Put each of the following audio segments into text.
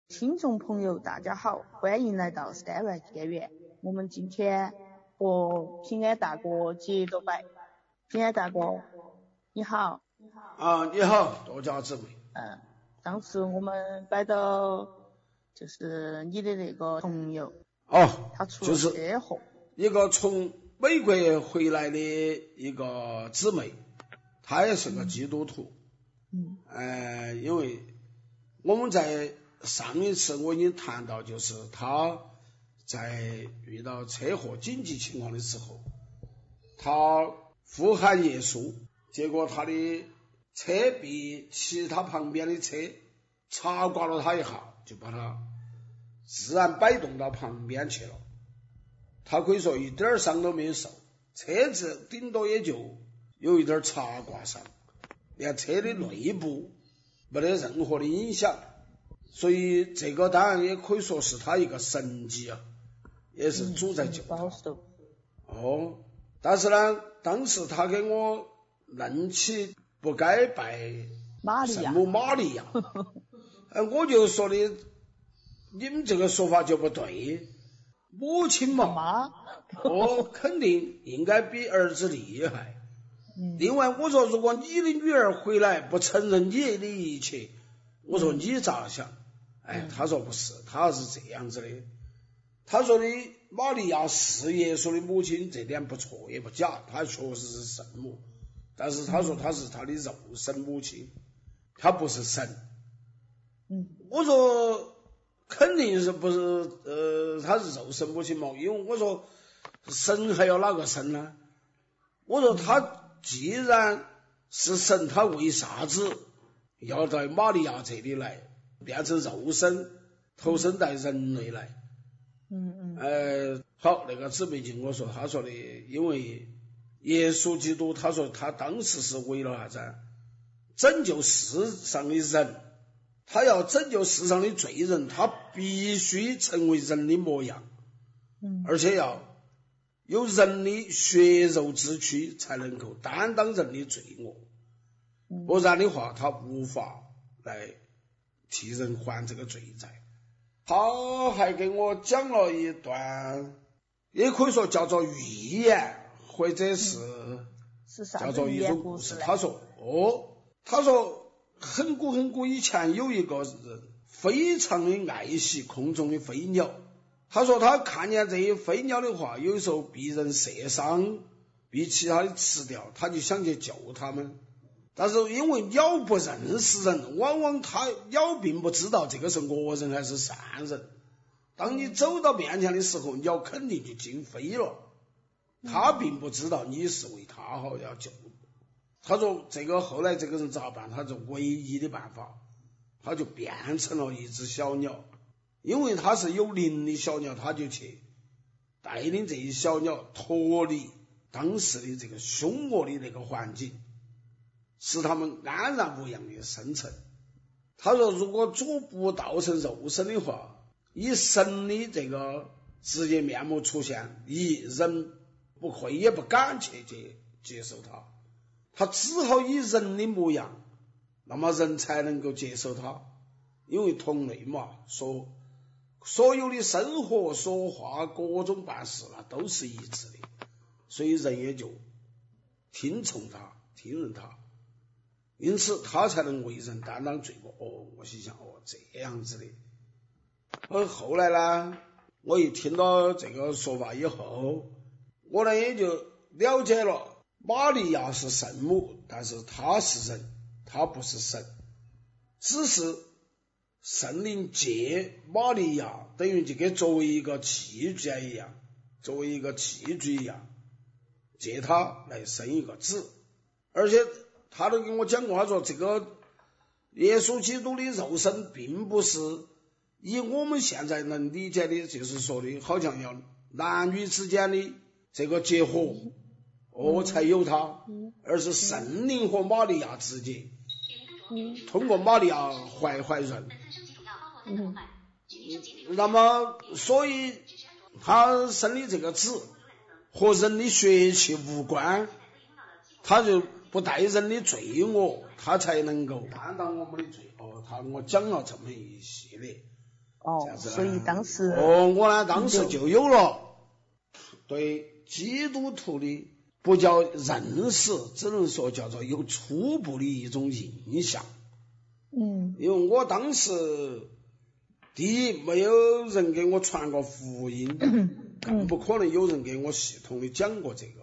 听众朋友大家好，欢迎来到三万天元。我们今天和平安大哥接着摆。平安大哥你好。 你好，多家姊妹。 上次我们摆到就是你的那个朋友他出了车祸， 一个从美国回来的一个姊妹，她也是个基督徒。因为我们在上一次我已经谈到，就是她在遇到车祸紧急情况的时候，她呼喊耶稣，结果她的车被其他旁边的车擦刮了她一下，就把她自然摆动到旁边去了。她可以说一点伤都没有受，车子顶多也就有一点擦刮伤，连车的内部没得任何的影响。所以这个当然也可以说是他一个神迹啊，也是主在救他。但是呢，当时他给我论起不该拜圣母玛利亚，我就说的你们这个说法就不对，母亲嘛，肯定应该比儿子厉害。另外我说，如果你的女儿回来不承认你的一切，我说你咋想？他说不是，他是这样子的。他说的玛利亚是耶稣的母亲，这点不错也不假，他确实是圣母。但是他说他是他的肉身母亲，他不是神。我说肯定是不是他是肉身母亲嘛？因为我说神还要哪个神呢？我说他既然是神，他为啥子要在玛利亚这里来，变成肉身投身在人类来？好，那个姊妹就跟我说，他说的因为耶稣基督，他说他当时是为了啥子？拯救世上的人，他要拯救世上的罪人，他必须成为人的模样，而且要有人的血肉之躯，才能够担当人的罪恶。不然的话，他无法来替人还这个罪债。他还给我讲了一段，也可以说叫做寓言，或者是叫做一种故事。他说很古以前有一个人非常的爱惜空中的飞鸟。他说他看见这些飞鸟的话，有时候被人射伤，被其他的吃掉，他就想去救他们。但是因为鸟不认识人，往往鸟并不知道这个是恶人还是善人。当你走到面前的时候，鸟肯定就惊飞了，他并不知道你是为他好要救。他说这个后来这个人咋办？他就唯一的办法，他就变成了一只小鸟，因为他是有灵的小鸟，他就去带领这些小鸟脱离当时的这个凶恶的那个环境，使他们安然无恙的生存。他说如果主不道成肉身的话，以神的这个直接面目出现，人不会也不敢去接受他，他只好以人的模样，那么人才能够接受他。因为同类嘛，所有的生活说话各种办事都是一致的，所以人也就听从他，听任他，因此他才能为人担当罪过。我心想这样子的。后来呢，我一听到这个说法以后，我呢也就了解了，玛利亚是圣母，但是她是人，她不是神，只是圣灵借玛利亚，等于就给作为一个器具一样，借她来生一个子。而且他都跟我讲过，他说这个耶稣基督的肉身并不是以我们现在能理解的，就是说的好像要男女之间的这个结合才有他，而是圣灵和玛利亚之间通过玛利亚怀孕。那么所以他生的这个子和人的血气无关，他就不带人的罪恶，他才能够担当我们的罪。他跟我讲了这么一系列。 哦，所以当时我呢当时就有了对基督徒的不叫认识，只能说叫做有初步的一种印象。因为我当时第一没有人给我传过福音，更不可能有人给我系统的讲过这个。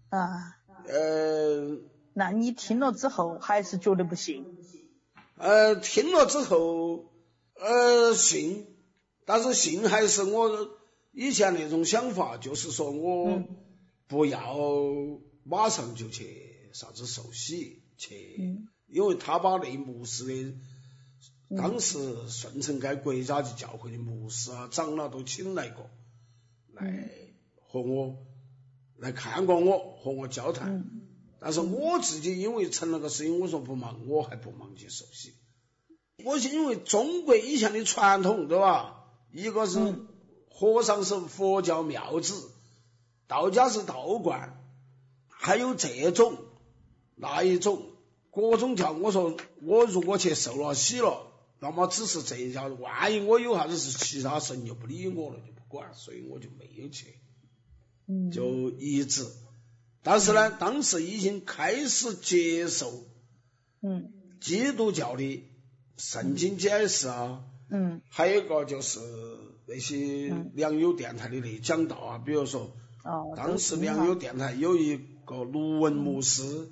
那你听了之后还是觉得不信？ 听了之后信，但是信还是我以前那种想法，就是说我不要马上就去啥子受洗去，因为他把那牧师的当时顺城街国家级教会的牧师啊长老都请来过，来和我来看过我，和我交谈。但是我自己因为成了个事情，我说不忙，我还不忙去受洗。我是因为中国以前的传统，对吧？一个是和尚是佛教庙子，道家是道观，还有这种那一种各种条。我说我如果去受了洗了，那么只是这一条，万一我有啥子是其他神就不理我了，就不管，所以我就没有去，就一直。但是呢，当时已经开始接受基督教的圣经解释啊，还有一个就是那些良友电台的那讲道啊，比如说当时良友电台有一个卢文牧师，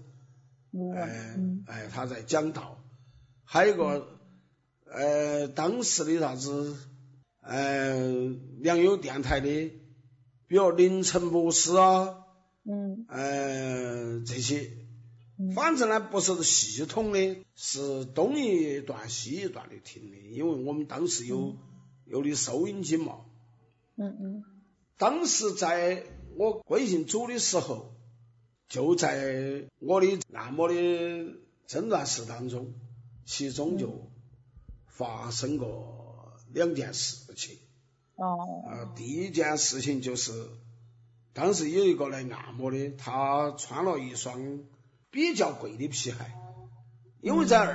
他在讲道，还有一个当时的啥子良友电台的，比如凌晨牧师啊，这些，反正呢不是系统的，是东一段西一段的听的，因为我们当时有的收音机嘛。当时在我归信主的时候，就在我的按摩的诊断室当中，其中就发生过两件事情。第一件事情就是当时有一个来按摩的，他穿了一双比较贵的皮鞋，因为在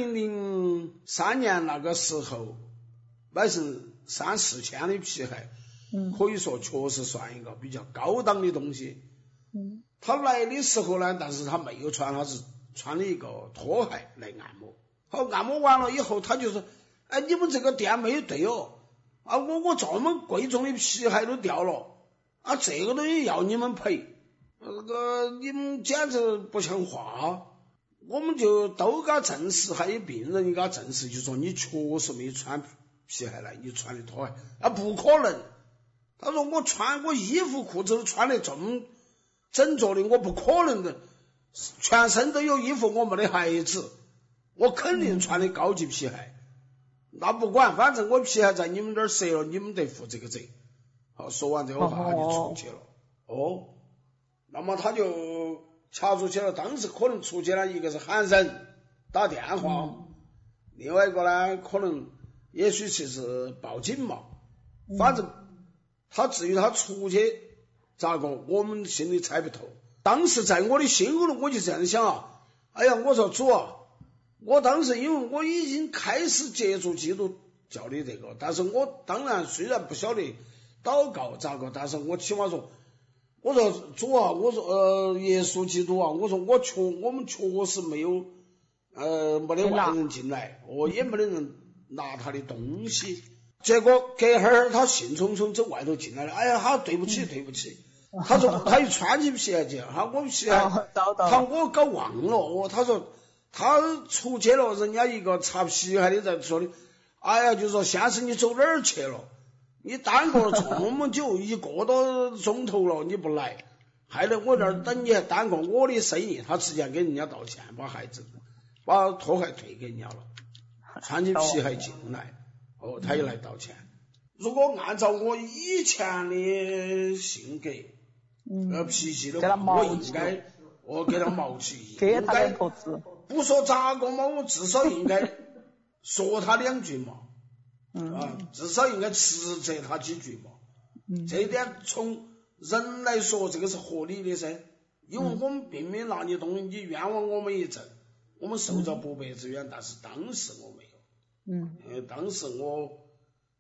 2003年那个时候买成3-4千的皮鞋，可以说确实算一个比较高档的东西。他来的时候呢，但是他没有穿，他是穿了一个拖鞋来按摩。好，按摩完了以后，他就说：“哎，你们这个店没有对哦，啊，我这么贵重的皮鞋都掉了。啊，这个东西要你们赔，你们简直不像话。”我们就都给他证实，还有病人给他证实，就说你确实没穿皮鞋来，你穿的拖鞋啊，不可能。他说我衣服裤子都穿得这么整着的，我不可能的，全身都有衣服，我没得鞋子，我肯定穿的高级皮鞋。那不管，反正我皮鞋在你们这儿折了，你们得负这个责。好，说完这个话他就出去了。那么他就查出去了，当时可能出去了，一个是喊人打电话，另外一个呢可能也许是报警嘛，反正他至于他出去咋个我们心里猜不透。当时在我的心里我就这样想啊，哎呀，我说主啊，我当时因为我已经开始接触基督教的这个，但是我当然虽然不晓得祷告咋个，但是我起码说，我说主啊，我说耶稣基督啊，我说我们确实没有没得外人进来，也没得人拿他的东西。结果隔会儿他兴冲冲走外头进来了，哎呀，好对不起，他说他又穿起皮鞋去，我皮鞋我搞忘了，他说他出去了，人家一个擦皮鞋的在说的，哎呀，就说先生你走哪儿去了？你耽搁了这么久，1个多钟头了，你不来，害得我这儿等你还耽搁我的生意。他直接给人家道歉，把拖鞋退给人家了，穿起皮鞋进来，他也来道歉。如果按照我以前的性格脾气的话，我应该给他毛起， 给他两头子， 不说咋个嘛，我至少应该说他2句嘛，至少应该斥责他几句嘛。这一点从人来说，这个是合理的噻，因为我们并没拿你东西，你冤枉我们一阵，我们受着不白之冤，但是当时我没有，当时我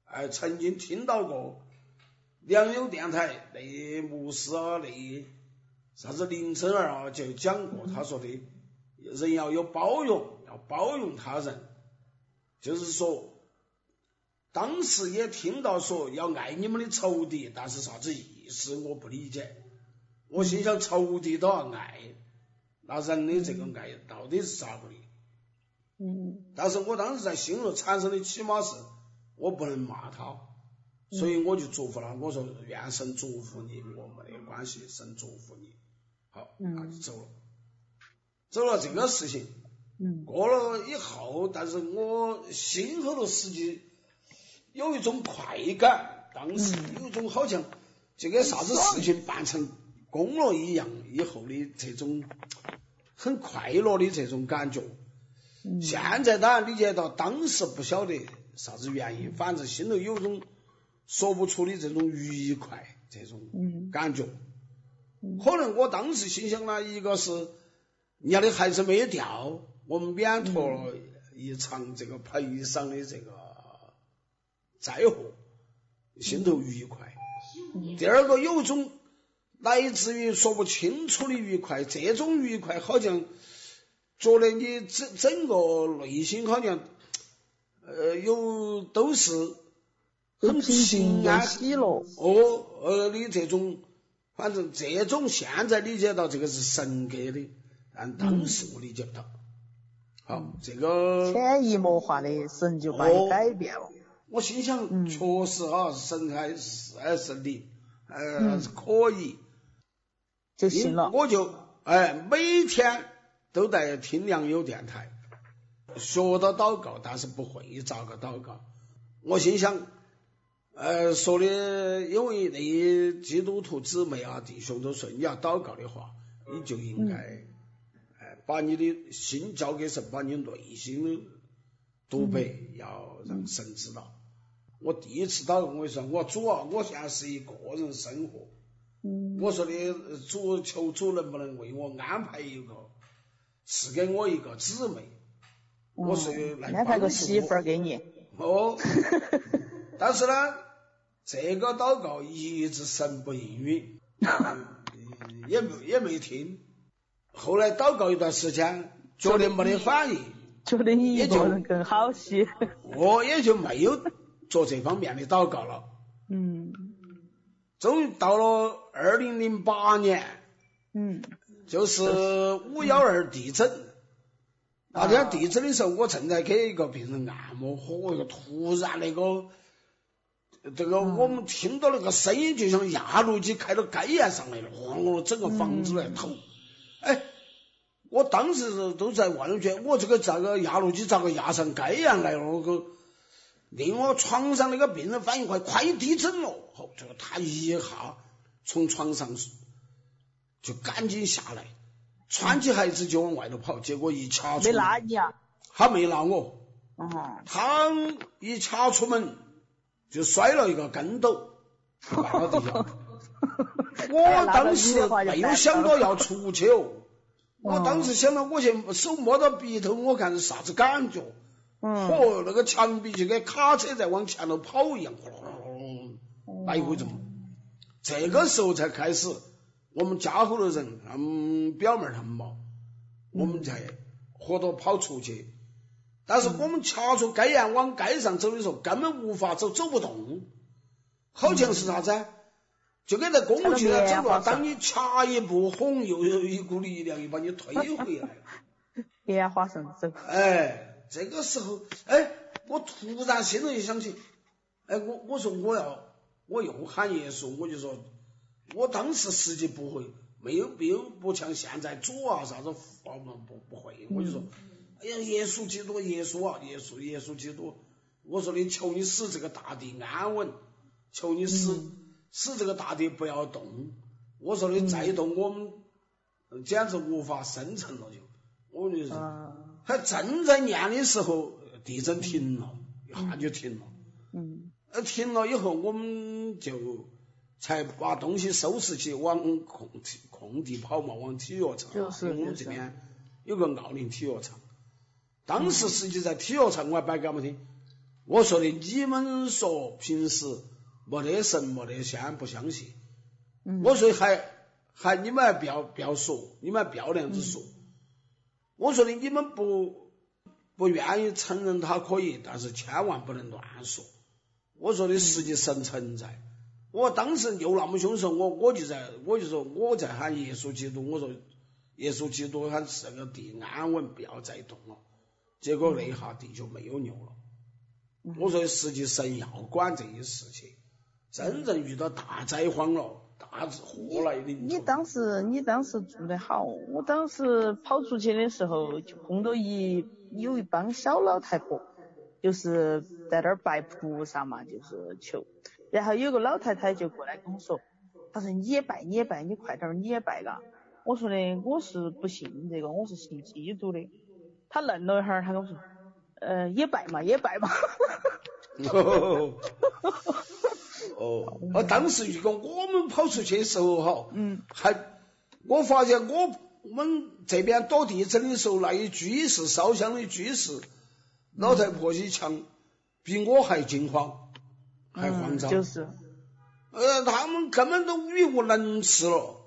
曾经听到过良友电台那牧师啊，那啥子林真儿啊就讲过，他说的人要有包容，要包容他人，就是说当时也听到说要爱你们的仇敌，但是啥子意思我不理解。我心想仇敌都要爱，那人的这个爱到底是啥个的？但是我当时在心里产生的起码是我不能骂他，所以我就祝福了，我说愿神祝福你，我没得关系，神祝福你。好，那就走了。走了这个事情，过了以后，但是我心后头实际有一种快感，当时有一种好像这个啥子事情办成功了一样，以后的这种很快乐的这种感觉。现在当然理解到当时不晓得啥子原因，反正心头有种说不出的这种愉快，这种感觉。可能我当时心想呢，一个是人家的孩子没有掉，我们免脱了一场这个赔偿的这个灾祸，心头愉快。第二个有一种来自于说不清楚的愉快，这种愉快好像觉得你整个内心好像有都是很平安喜乐的这种，反正这种现在理解到这个是神给的，但当时我理解不到。好，这个潜移默化的神就把你改变了。 我心想确实啊，神还是灵，是可以， 就信了。 我就每天都在听良友电台，学到祷告，但是不会咋个祷告。我心想说的，因为那些基督徒姊妹啊弟兄都说你要祷告的话，你就应该把你的心交给神，把你内心的独白要让神知道。我第一次祷告，我说我主啊，我现在是一个人生活，我说的主，求主能不能为我安排一个，赐给我一个姊妹，我说来安排个媳妇儿给你。 但是呢，这个祷告一直神不应允，也没听。后来祷告一段时间，觉得没得反应， 觉得你一个人更好些， 我也就没有做这方面的祷告了。终于到了2008年，就是512地震。那天地震的时候，我正在给一个病人按摩，突然这个我们听到那个声音，就像压路机开到街沿上来了，整个房子来透。我当时都在问觉，我这个压路机咋个压上街沿来了？令我床上那个病人反应快地震了，这个他一下从床上就赶紧下来，穿起鞋子就往外头跑，结果一掐出门， 没拉你啊？ 他没拉我，他一掐出门就摔了一个跟斗，绊到地下。我当时没有想到要出去我当时想到我去手摸到鼻头，我看是啥子感觉。那个墙壁就跟卡车在往前头跑一样，来回这么。这个时候才开始，我们家后的人，他们表妹他们嘛，我们才活着跑出去。但是我们掐出街沿往街上走的时候，根本无法走不动，好像是啥子？就跟在公路去了走了，当你掐一步，轰，又有一股力量又把你推回来了。 莲花上走。 这个时候，我突然心里就想起，我说我又喊耶稣，我就说，我当时实际不会，没有不像现在主啊啥子不会，我就说，耶稣基督，耶稣啊，耶稣基督，我说你求你使这个大地安稳，求你使这个大地不要动，我说你再动我们简直无法生存了我就说。还正在念的时候，地震停了，一下就停了。停了以后，我们就才把东西收拾起，往空地跑嘛，往体育场。因为我们这边有个奥林体育场。当时实际在体育场，我还摆给他们听， 我说的你们说平时没得神没得仙不相信，我说还你们还不要说，你们还不要那样子说。我说的你们不愿意承认他可以，但是千万不能乱说。我说的实际神存在。我当时又那么凶时候，我就说我在喊耶稣基督，我说耶稣基督喊这个地安稳，不要再动了。结果那一下地就没有扭了。我说实际神要管这些事情，真正遇到大灾荒了，大祸来临。 你当时做得好，我当时跑出去的时候就碰到有一帮小老太婆，就是在那儿拜菩萨嘛，就是求。然后有个老太太就过来跟我说，她说你也拜，你快点你也拜嘎。我说的我是不信这个，我是信基督的。她愣了一会儿，她跟我说也拜嘛当时如果我们跑出去的时候哈，我发现我们这边躲地震的时候，那一居士烧香的居士老太婆一强，比我还惊慌，还慌张， 就是他们根本都语无伦次了。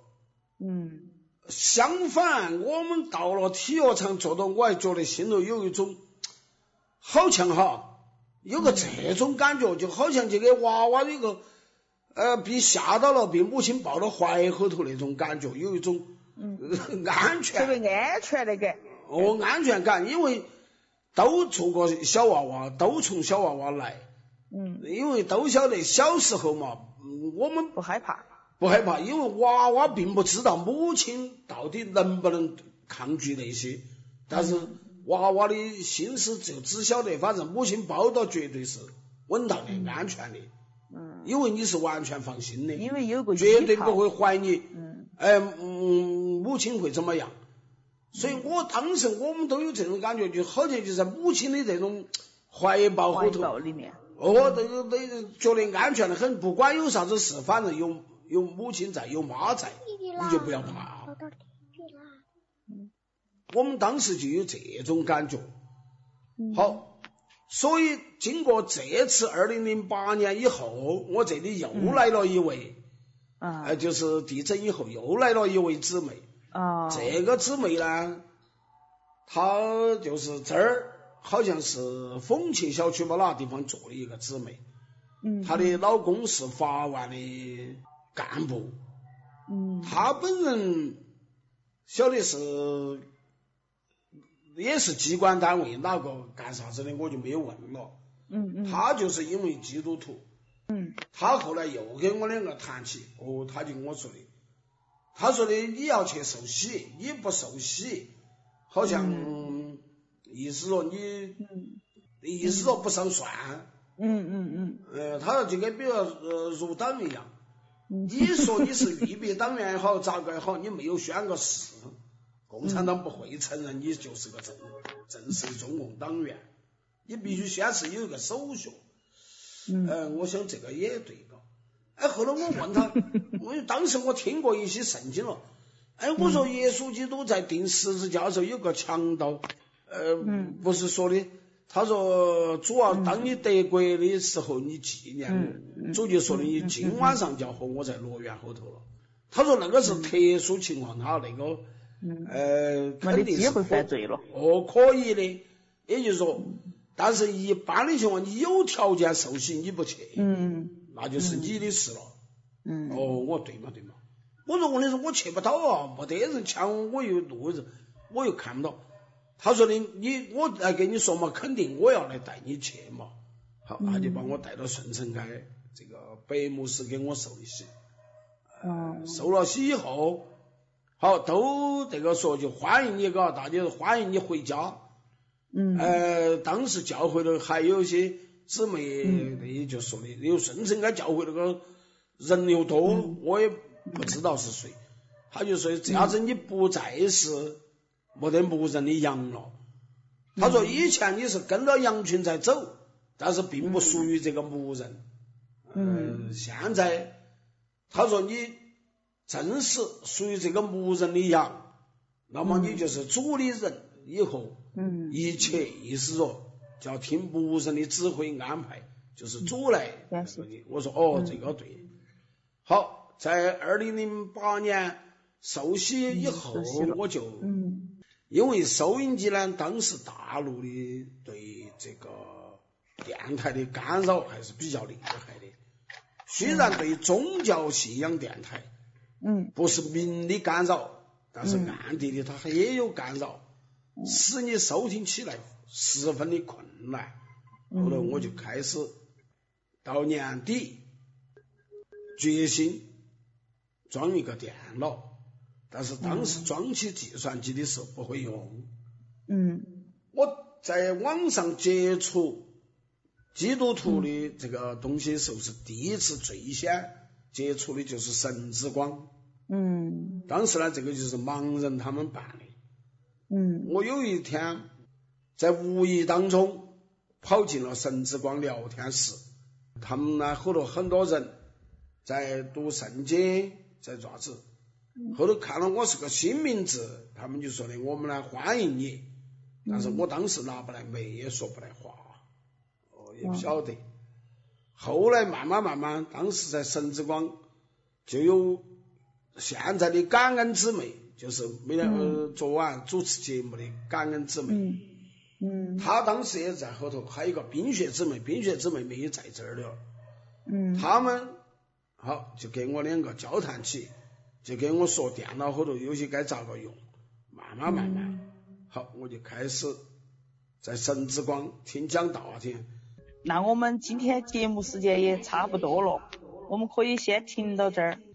相反，我们到了体育场坐到，我还觉得心里有一种好像有个这种感觉，就好像这个娃娃有个被吓到了，被母亲抱到怀后头那种感觉，有一种安全， 特别安全的感。 安全感，因为都做过小娃娃，都从小娃娃来，因为都晓得小时候嘛，我们不害怕， 因为娃娃并不知道母亲到底能不能抗拒那些，但是娃娃的心思就只晓得，反正母亲抱到绝对是稳当的、安全的，因为你是完全放心的， 因为有个绝对不会怀疑，母亲会怎么样。所以我当时我们都有这种感觉，就好像就在母亲的这种怀抱后头里面， 都觉得安全的很，不管有啥子事，反正有母亲在，有妈在，你就不要怕。我们当时就有这种感觉。好，所以经过这次2008年以后，我这里又来了一位，就是地震以后又来了一位姊妹。这个姊妹呢，她就是这儿好像是丰庆小区吧，那地方做的一个姊妹。她的老公是法院的干部。她本人晓得是也是机关单位哪个干啥子的，我就没有问了。她就是因为基督徒。她后来又跟我两个谈起，她就跟我说的，她说的你要去受洗，你不受洗，好像意思说不上算。她说就跟比如入党一样，你说你是预备党员也好，咋个也好，你没有宣个誓，共产党不会承认你就是个正式中共党员，你必须先是有一个手续。我想这个也对个。后来我问他，当时我听过一些圣经了。我说耶稣基督在钉十字架的时候有个强盗，不是说的，他说主啊，当你得国的时候你纪念，主就说的你今晚上就要和我在乐园后头了。他说那个是特殊情况，他那个肯定是没机会犯罪了。 可以的，也就是说，但是一般的情况，你有条件受洗你不去，那就是你的事了。我对嘛。我说问题是我去不到啊，没得人抢我又路人，我又看不到。他说的我来跟你说嘛，肯定我要来带你去嘛。好，他就把我带到顺城街这个白牧师给我受的洗。受了洗以后，好都这个说就欢迎你大家欢迎你回家。当时教会了还有一些姊妹，那就说的有顺城街教会那个人又多，我也不知道是谁。他就说这样子你不再是没得牧人的羊了。他说以前你是跟着羊群在走，但是并不属于这个牧人。现在他说你正是属于这个牧人的羊，那么你就是主的人以后，一切意思说叫听牧人的指挥安排，就是主来。我说这个对。好，在2008年受洗以后，我就因为收音机呢，当时大陆的对这个电台的干扰还是比较厉害的。虽然对宗教信仰电台不是明的干扰，但是暗地里它也有干扰，使你收听起来十分的困难。后来我就开始到年底决心装一个电脑，但是当时装起计算机的时候不会用。我在网上接触基督徒的这个东西的时候，是第一次最先接触的就是神之光。当时呢，这个就是盲人他们办的。我有一天在无意当中跑进了神之光聊天室，他们呢后头很多人在读圣经，在做啥子，后头看了我是个新名字，他们就说的我们来欢迎你，但是我当时拿不来麦，也说不来话，也不晓得。后来慢慢，当时在神之光就有现在的感恩姊妹，就是昨晚主持节目的感恩姊妹。他当时也在后头，还有一个冰雪姊妹没有在这儿了。他们好就给我两个交谈起，就给我说电脑后头有些该咋个用，慢慢，好，我就开始在神之光听讲道啊听。 那我们今天节目时间也差不多了，我们可以先停到这儿。